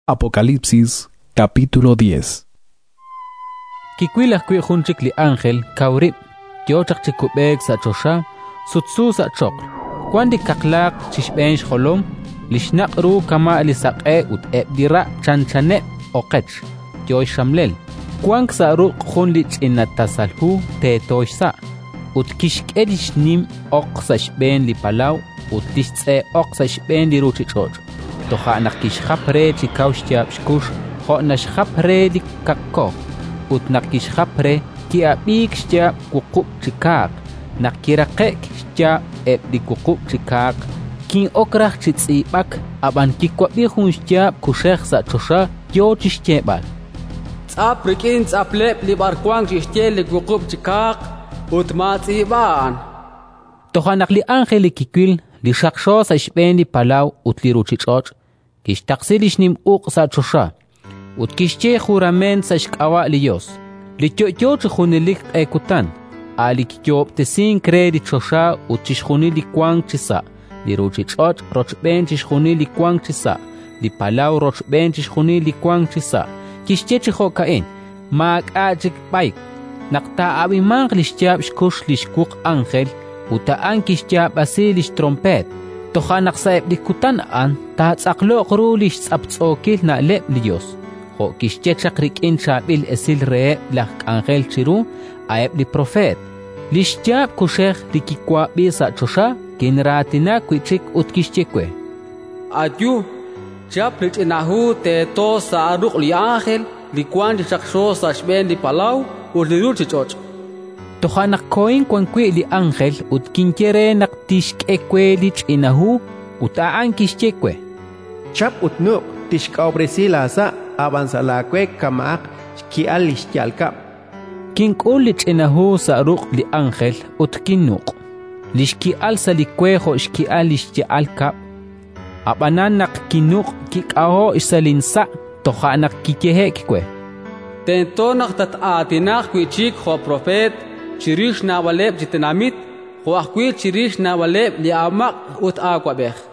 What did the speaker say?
Apocalipsis, capítulo 10. Kikwilah kwi junchik li ángel kaurib, yochak chikubek sa chosha, sutsu sa chok. Kwandi kaklak chishbench holom, lishnak ru kama lisaqe ut ebdira chanchane oqech, yoy shamlel. Kwank sa ru khun lich inatasalhu te toysa, ut kishk edish nim oq sa shben li palaw, ut tistse oq sa shben li ruchichoj. Toha nakishapre chikaushtia shkush, ho nashapre di kakko, ut nakishapre ki abik shtia kukup chikak, nakirakek shtia eb di kukup chikak, kin okrach chitzibak, aban kikwabihun shtia kushech sa chosha, yo chishtebal. Tsaprikin tsaplep li barkwang chishtie li kukup chikak, ut matsiban. Toha nakli angeli kikwil, li shaksho sa shben li palaw ut li ruchichoj, kishtaksilish nim uq sa chosha, ut kishche jurament sa shkawa li Dios. Li tyo chihunilik ekutan, ali kikyop tesin kredi chosha ut chishunili kwang chisa, li ruchichoj rochben chishunili kwang chisa, li palaw rochben chishunili kwang chisa, kishche chihokain, mag ajik baik, nakta abimang lishtiab shkush lishkuk angel, utaan kishtiab asilish trompet, toha naksaib likutan an, tahatsaklo krulish tsaptsokil na lep li Dios. Ho kishche chakrikin shabil esil reeb lak angel chiru, aeb li profet. Lishtiab kushech likikwa bisa chosha, kinratina kwichik ut kishchekwe. Adyu, chaplich inahu te to sa aruk li angel, li kwan chaksho sa shben li palaw, ut li ruchichoj. Toha nakkoin kwankwi li angel ut kinkere naktishkekwe lich inahu utaan kishkekwe. Chap ut nuk tishkaobresila sa avansalakwe kamak kial lishtialkap. Kinkul lich inahu sa ruk li angel ut kinnuk. Lishkial sa likweho ishkial lishtialkap. Abanan nakkinuk kikaho isalinsa toha nakkikehekwe. Tento naktatatinak kwichik ho profet, chirish na waleb jitinamit, huakwi chirish na waleb li amak ut akwabech.